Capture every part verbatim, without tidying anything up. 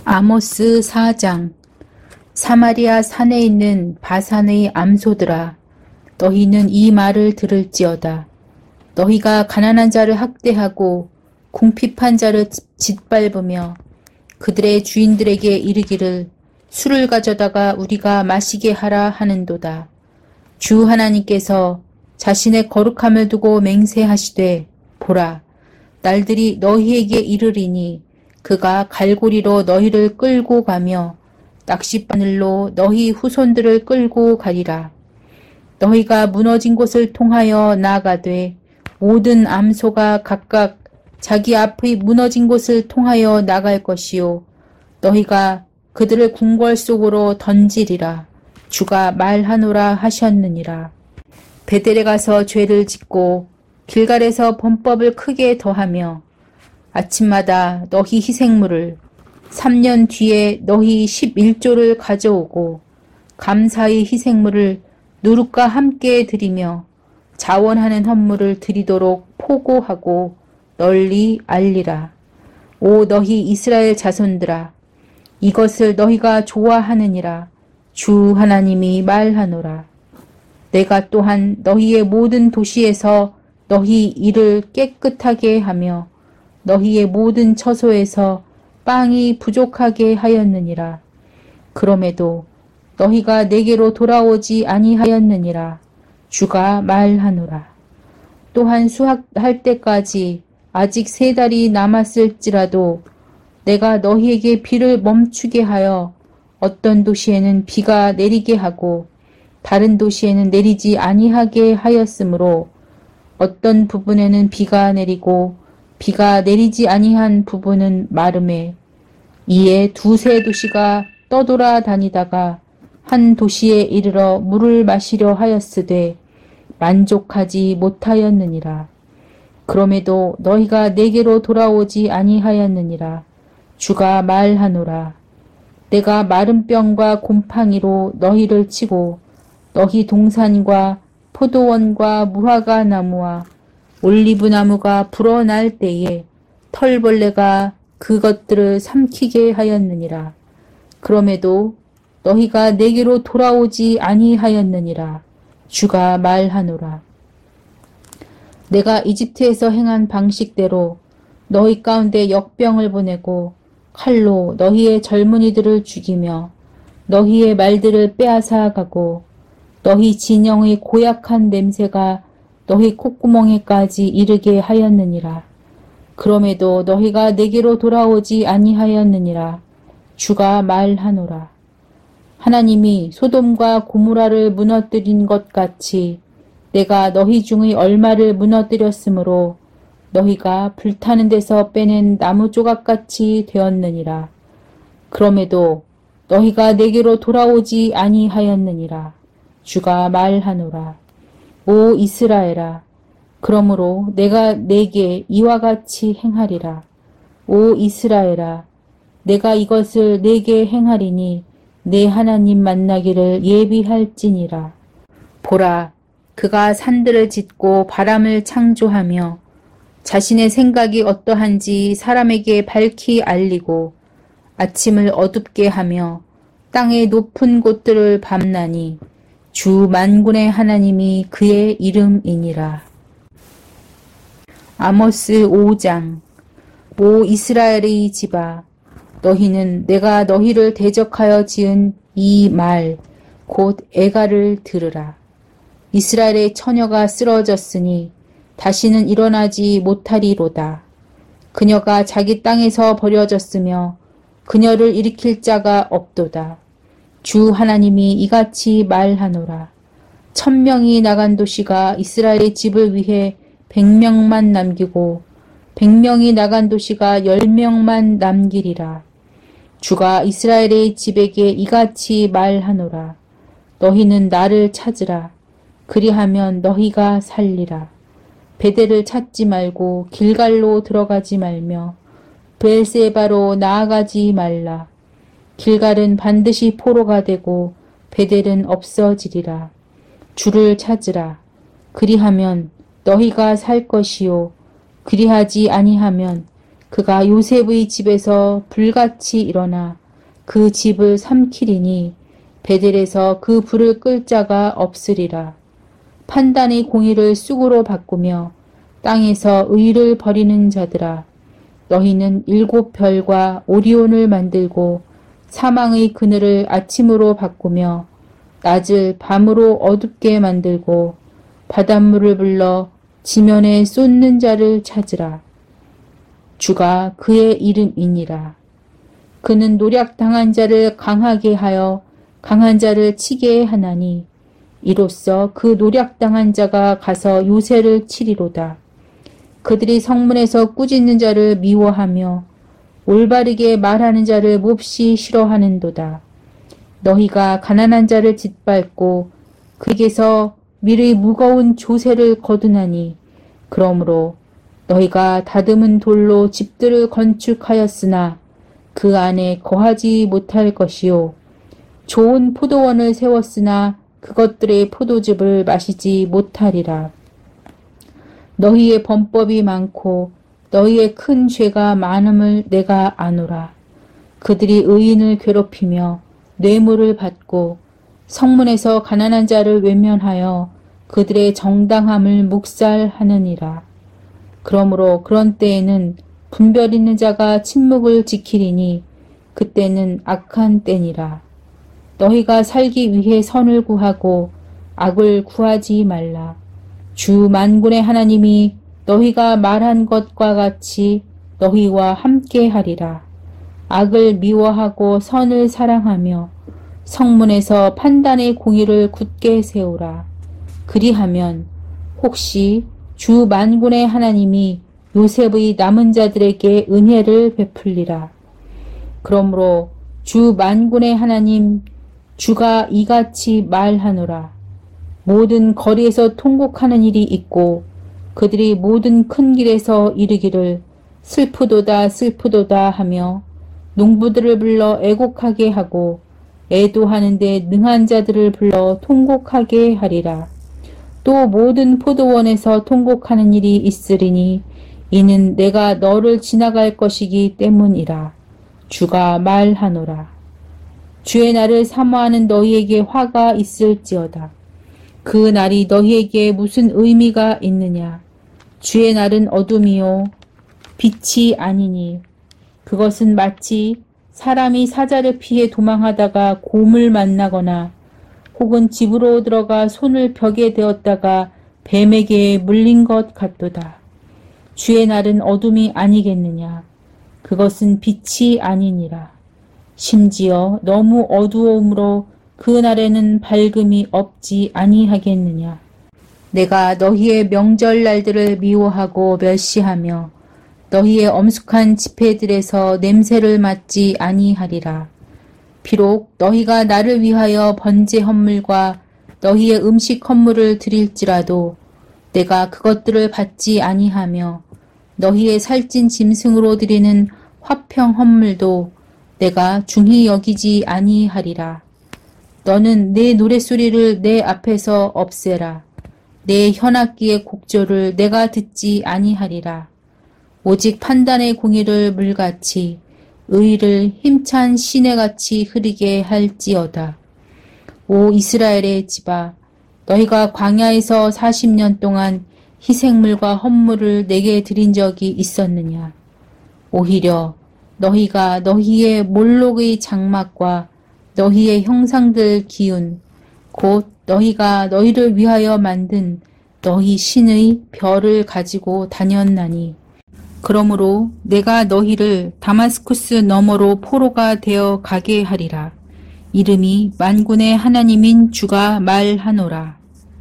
아모스 사 장. 사마리아 산에 있는 바산의 암소들아, 너희는 이 말을 들을지어다. 너희가 가난한 자를 학대하고 궁핍한 자를 짓밟으며 그들의 주인들에게 이르기를 술을 가져다가 우리가 마시게 하라 하는도다. 주 하나님께서 자신의 거룩함을 두고 맹세하시되, 보라, 날들이 너희에게 이르리니 그가 갈고리로 너희를 끌고 가며 낚싯바늘로 너희 후손들을 끌고 가리라. 너희가 무너진 곳을 통하여 나아가되 모든 암소가 각각 자기 앞의 무너진 곳을 통하여 나갈 것이요, 너희가 그들을 궁궐 속으로 던지리라. 주가 말하노라 하셨느니라. 베델에 가서 죄를 짓고 길갈에서 범법을 크게 더하며 아침마다 너희 희생물을, 삼 년 뒤에 너희 십일 조를 가져오고 감사의 희생물을 누룩과 함께 드리며 자원하는 헌물을 드리도록 포고하고 널리 알리라. 오 너희 이스라엘 자손들아, 이것을 너희가 좋아하느니라. 주 하나님이 말하노라. 내가 또한 너희의 모든 도시에서 너희 일을 깨끗하게 하며 너희의 모든 처소에서 빵이 부족하게 하였느니라. 그럼에도 너희가 내게로 돌아오지 아니하였느니라. 주가 말하노라. 또한 수확할 때까지 아직 세 달이 남았을지라도 내가 너희에게 비를 멈추게 하여 어떤 도시에는 비가 내리게 하고 다른 도시에는 내리지 아니하게 하였으므로 어떤 부분에는 비가 내리고 비가 내리지 아니한 부분은 마름에, 이에 두세 도시가 떠돌아 다니다가 한 도시에 이르러 물을 마시려 하였으되 만족하지 못하였느니라. 그럼에도 너희가 내게로 돌아오지 아니하였느니라. 주가 말하노라. 내가 마른 뼈과 곰팡이로 너희를 치고 너희 동산과 포도원과 무화과 나무와 올리브 나무가 불어날 때에 털벌레가 그것들을 삼키게 하였느니라. 그럼에도 너희가 내게로 돌아오지 아니하였느니라. 주가 말하노라. 내가 이집트에서 행한 방식대로 너희 가운데 역병을 보내고 칼로 너희의 젊은이들을 죽이며 너희의 말들을 빼앗아 가고 너희 진영의 고약한 냄새가 너희 콧구멍에까지 이르게 하였느니라. 그럼에도 너희가 내게로 돌아오지 아니하였느니라. 주가 말하노라. 하나님이 소돔과 고모라를 무너뜨린 것 같이 내가 너희 중의 얼마를 무너뜨렸으므로 너희가 불타는 데서 빼낸 나무 조각같이 되었느니라. 그럼에도 너희가 내게로 돌아오지 아니하였느니라. 주가 말하노라. 오 이스라엘아, 그러므로 내가 내게 이와 같이 행하리라. 오 이스라엘아, 내가 이것을 내게 행하리니 내 하나님 만나기를 예비할지니라. 보라, 그가 산들을 짓고 바람을 창조하며 자신의 생각이 어떠한지 사람에게 밝히 알리고 아침을 어둡게 하며 땅의 높은 곳들을 밤나니 주 만군의 하나님이 그의 이름이니라. 아모스 오 장. 오 이스라엘의 집아, 너희는 내가 너희를 대적하여 지은 이 말 곧 애가를 들으라. 이스라엘의 처녀가 쓰러졌으니 다시는 일어나지 못하리로다. 그녀가 자기 땅에서 버려졌으며 그녀를 일으킬 자가 없도다. 주 하나님이 이같이 말하노라. 천명이 나간 도시가 이스라엘의 집을 위해 백명만 남기고 백명이 나간 도시가 열명만 남기리라. 주가 이스라엘의 집에게 이같이 말하노라. 너희는 나를 찾으라. 그리하면 너희가 살리라. 베델을 찾지 말고 길갈로 들어가지 말며 브엘세바로 나아가지 말라. 길갈은 반드시 포로가 되고 베델은 없어지리라. 주를 찾으라. 그리하면 너희가 살 것이요, 그리하지 아니하면 그가 요셉의 집에서 불같이 일어나 그 집을 삼키리니 베델에서 그 불을 끌 자가 없으리라. 판단의 공의를 쑥으로 바꾸며 땅에서 의를 버리는 자들아, 너희는 일곱 별과 오리온을 만들고 사망의 그늘을 아침으로 바꾸며 낮을 밤으로 어둡게 만들고 바닷물을 불러 지면에 쏟는 자를 찾으라. 주가 그의 이름이니라. 그는 노략당한 자를 강하게 하여 강한 자를 치게 하나니 이로써 그 노략당한 자가 가서 요새를 치리로다. 그들이 성문에서 꾸짖는 자를 미워하며 올바르게 말하는 자를 몹시 싫어하는도다. 너희가 가난한 자를 짓밟고 그에게서 밀의 무거운 조세를 거두나니 그러므로 너희가 다듬은 돌로 집들을 건축하였으나 그 안에 거하지 못할 것이요 좋은 포도원을 세웠으나 그것들의 포도즙을 마시지 못하리라. 너희의 범법이 많고 너희의 큰 죄가 많음을 내가 아노라. 그들이 의인을 괴롭히며 뇌물을 받고 성문에서 가난한 자를 외면하여 그들의 정당함을 묵살하느니라. 그러므로 그런 때에는 분별 있는 자가 침묵을 지키리니 그때는 악한 때니라. 너희가 살기 위해 선을 구하고 악을 구하지 말라. 주 만군의 하나님이 너희가 말한 것과 같이 너희와 함께 하리라. 악을 미워하고 선을 사랑하며 성문에서 판단의 공의를 굳게 세우라. 그리하면 혹시 주 만군의 하나님이 요셉의 남은 자들에게 은혜를 베풀리라. 그러므로 주 만군의 하나님 주가 이같이 말하노라. 모든 거리에서 통곡하는 일이 있고 그들이 모든 큰 길에서 이르기를 슬프도다 슬프도다 하며 농부들을 불러 애곡하게 하고 애도하는데 능한 자들을 불러 통곡하게 하리라. 또 모든 포도원에서 통곡하는 일이 있으리니 이는 내가 너를 지나갈 것이기 때문이라. 주가 말하노라. 주의 날을 사모하는 너희에게 화가 있을지어다. 그 날이 너희에게 무슨 의미가 있느냐. 주의 날은 어둠이요 빛이 아니니 그것은 마치 사람이 사자를 피해 도망하다가 곰을 만나거나 혹은 집으로 들어가 손을 벽에 대었다가 뱀에게 물린 것 같도다. 주의 날은 어둠이 아니겠느냐. 그것은 빛이 아니니라. 심지어 너무 어두움으로 그 날에는 밝음이 없지 아니하겠느냐. 내가 너희의 명절날들을 미워하고 멸시하며 너희의 엄숙한 집회들에서 냄새를 맡지 아니하리라. 비록 너희가 나를 위하여 번제 헌물과 너희의 음식 헌물을 드릴지라도 내가 그것들을 받지 아니하며 너희의 살찐 짐승으로 드리는 화평 헌물도 내가 중히 여기지 아니하리라. 너는 내 노랫소리를 내 앞에서 없애라. 내 현악기의 곡조를 내가 듣지 아니하리라. 오직 판단의 공의를 물같이 의를 힘찬 시내같이 흐르게 할지어다. 오 이스라엘의 집아, 너희가 광야에서 사십 년 동안 희생물과 헌물을 내게 드린 적이 있었느냐. 오히려 너희가 너희의 몰록의 장막과 너희의 형상들 기운 곧 너희가 너희를 위하여 만든 너희 신의 별을 가지고 다녔나니 그러므로 내가 너희를 다마스쿠스 너머로 포로가 되어 가게 하리라. 이름이 만군의 하나님인 주가 말하노라.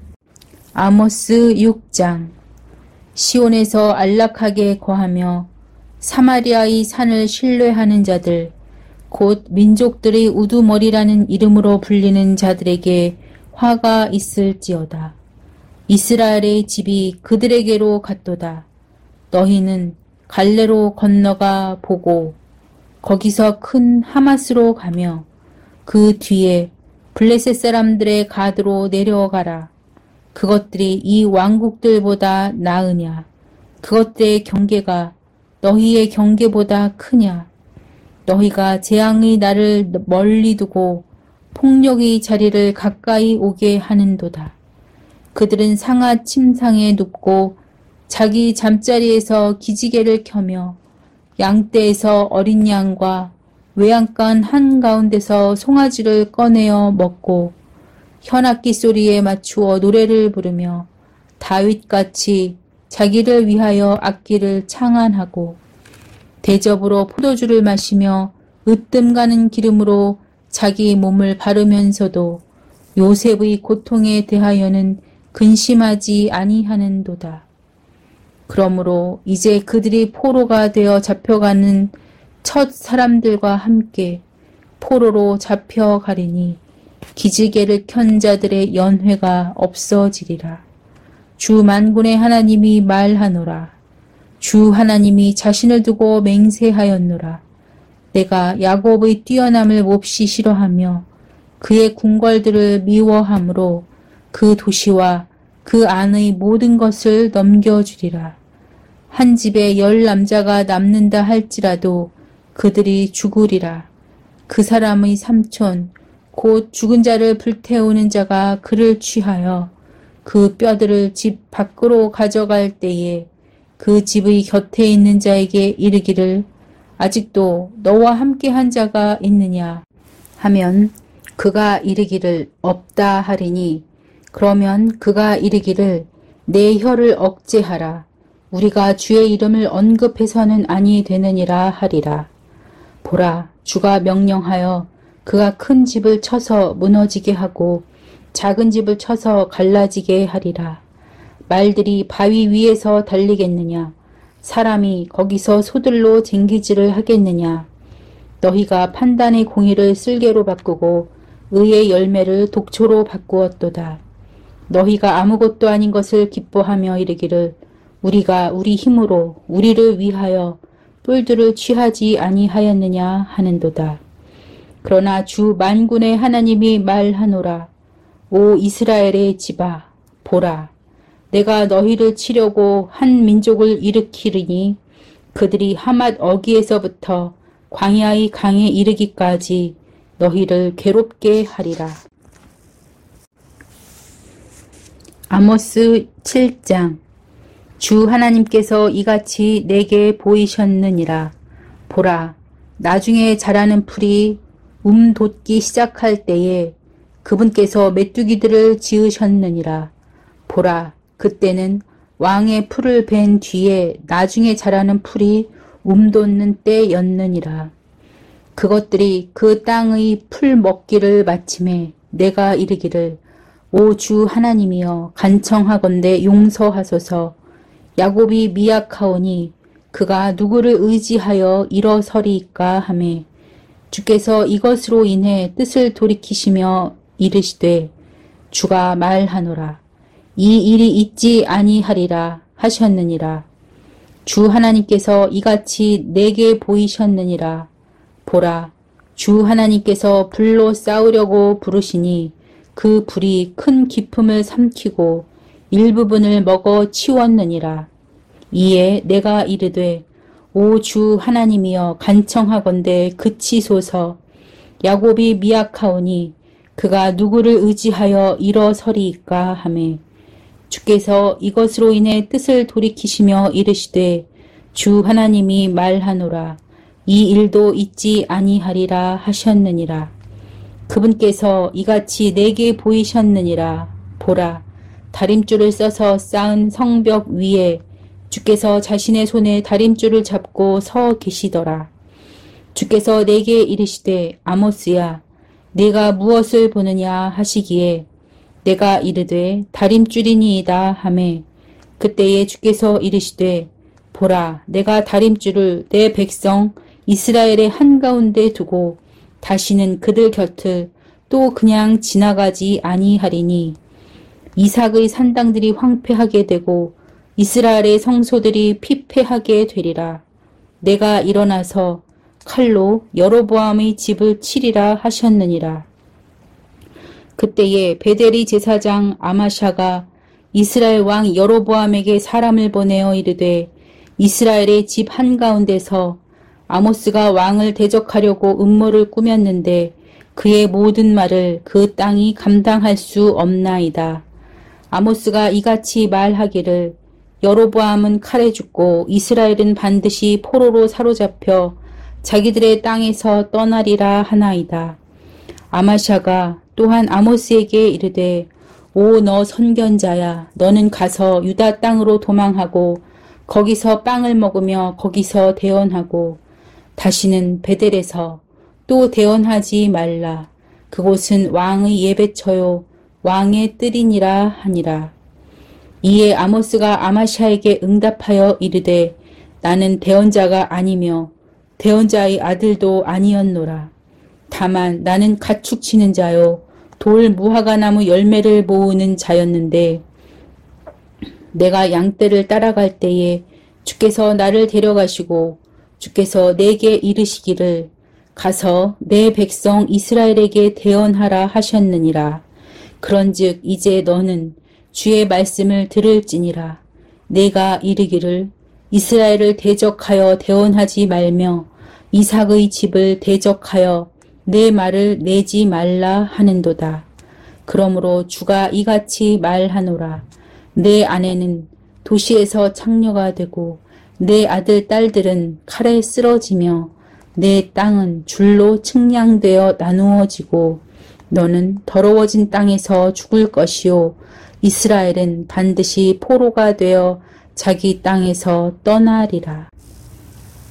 아모스 육 장. 시온에서 안락하게 거하며 사마리아의 산을 신뢰하는 자들 곧 민족들의 우두머리라는 이름으로 불리는 자들에게 화가 있을지어다. 이스라엘의 집이 그들에게로 갔도다. 너희는 갈레로 건너가 보고 거기서 큰 하맛으로 가며 그 뒤에 블레셋 사람들의 가드로 내려가라. 그것들이 이 왕국들보다 나으냐. 그것들의 경계가 너희의 경계보다 크냐? 너희가 재앙의 날을 멀리 두고 폭력의 자리를 가까이 오게 하는도다. 그들은 상하 침상에 눕고 자기 잠자리에서 기지개를 켜며 양떼에서 어린 양과 외양간 한가운데서 송아지를 꺼내어 먹고 현악기 소리에 맞추어 노래를 부르며 다윗같이 자기를 위하여 악기를 창안하고 대접으로 포도주를 마시며 으뜸 가는 기름으로 자기 몸을 바르면서도 요셉의 고통에 대하여는 근심하지 아니하는도다. 그러므로 이제 그들이 포로가 되어 잡혀가는 첫 사람들과 함께 포로로 잡혀가리니 기지개를 켠 자들의 연회가 없어지리라. 주 만군의 하나님이 말하노라. 주 하나님이 자신을 두고 맹세하였노라. 내가 야곱의 뛰어남을 몹시 싫어하며 그의 궁궐들을 미워하므로 그 도시와 그 안의 모든 것을 넘겨주리라. 한 집에 열 남자가 남는다 할지라도 그들이 죽으리라. 그 사람의 삼촌 곧 죽은 자를 불태우는 자가 그를 취하여 그 뼈들을 집 밖으로 가져갈 때에 그 집의 곁에 있는 자에게 이르기를 아직도 너와 함께 한 자가 있느냐 하면 그가 이르기를 없다 하리니 그러면 그가 이르기를 내 혀를 억제하라. 우리가 주의 이름을 언급해서는 아니 되느니라 하리라. 보라, 주가 명령하여 그가 큰 집을 쳐서 무너지게 하고 작은 집을 쳐서 갈라지게 하리라. 말들이 바위 위에서 달리겠느냐? 사람이 거기서 소들로 쟁기질을 하겠느냐? 너희가 판단의 공의를 쓸개로 바꾸고 의의 열매를 독초로 바꾸었도다. 너희가 아무것도 아닌 것을 기뻐하며 이르기를 우리가 우리 힘으로 우리를 위하여 뿔들을 취하지 아니하였느냐 하는도다. 그러나 주 만군의 하나님이 말하노라. 오 이스라엘의 집아, 보라. 내가 너희를 치려고 한 민족을 일으키리니 그들이 하맛 어기에서부터 광야의 강에 이르기까지 너희를 괴롭게 하리라. 아모스 칠 장. 주 하나님께서 이같이 내게 보이셨느니라. 보라, 나중에 자라는 풀이 움돋기 시작할 때에 그분께서 메뚜기들을 지으셨느니라. 보라, 그때는 왕의 풀을 벤 뒤에 나중에 자라는 풀이 움돋는 때였느니라. 그것들이 그 땅의 풀 먹기를 마침에 내가 이르기를 오 주 하나님이여 간청하건대 용서하소서. 야곱이 미약하오니 그가 누구를 의지하여 일어서리이까 하매 주께서 이것으로 인해 뜻을 돌이키시며 이르시되 주가 말하노라. 이 일이 있지 아니하리라 하셨느니라. 주 하나님께서 이같이 내게 보이셨느니라. 보라, 주 하나님께서 불로 싸우려고 부르시니 그 불이 큰 기품을 삼키고 일부분을 먹어 치웠느니라. 이에 내가 이르되 오 주 하나님이여 간청하건대 그치소서. 야곱이 미약하오니 그가 누구를 의지하여 일어서리이까 하매 주께서 이것으로 인해 뜻을 돌이키시며 이르시되 주 하나님이 말하노라. 이 일도 있지 아니하리라 하셨느니라. 그분께서 이같이 내게 보이셨느니라. 보라, 다림줄을 써서 쌓은 성벽 위에 주께서 자신의 손에 다림줄을 잡고 서 계시더라. 주께서 내게 이르시되 아모스야, 네가 무엇을 보느냐 하시기에 내가 이르되 다림줄이니이다 하매 그때에 주께서 이르시되 보라, 내가 다림줄을 내 백성 이스라엘의 한가운데 두고 다시는 그들 곁을 또 그냥 지나가지 아니하리니 이삭의 산당들이 황폐하게 되고 이스라엘의 성소들이 피폐하게 되리라. 내가 일어나서 칼로 여로보암의 집을 치리라 하셨느니라. 그때에 베델이 제사장 아마샤가 이스라엘 왕 여로보암에게 사람을 보내어 이르되 이스라엘의 집 한가운데서 아모스가 왕을 대적하려고 음모를 꾸몄는데 그의 모든 말을 그 땅이 감당할 수 없나이다. 아모스가 이같이 말하기를 여로보암은 칼에 죽고 이스라엘은 반드시 포로로 사로잡혀 자기들의 땅에서 떠나리라 하나이다. 아마샤가 또한 아모스에게 이르되 오 너 선견자야, 너는 가서 유다 땅으로 도망하고 거기서 빵을 먹으며 거기서 대언하고 다시는 베델에서 또 대언하지 말라. 그곳은 왕의 예배처요 왕의 뜰이니라 하니라. 이에 아모스가 아마샤에게 응답하여 이르되 나는 대언자가 아니며 대언자의 아들도 아니었노라. 다만 나는 가축 치는 자요 돌 무화과나무 열매를 모으는 자였는데 내가 양떼를 따라갈 때에 주께서 나를 데려가시고 주께서 내게 이르시기를 가서 내 백성 이스라엘에게 대언하라 하셨느니라. 그런즉 이제 너는 주의 말씀을 들을지니라. 내가 이르기를 이스라엘을 대적하여 대언하지 말며 이삭의 집을 대적하여 내 말을 내지 말라 하는도다. 그러므로 주가 이같이 말하노라. 내 아내는 도시에서 창녀가 되고 내 아들 딸들은 칼에 쓰러지며 내 땅은 줄로 측량되어 나누어지고 너는 더러워진 땅에서 죽을 것이요 이스라엘은 반드시 포로가 되어 자기 땅에서 떠나리라.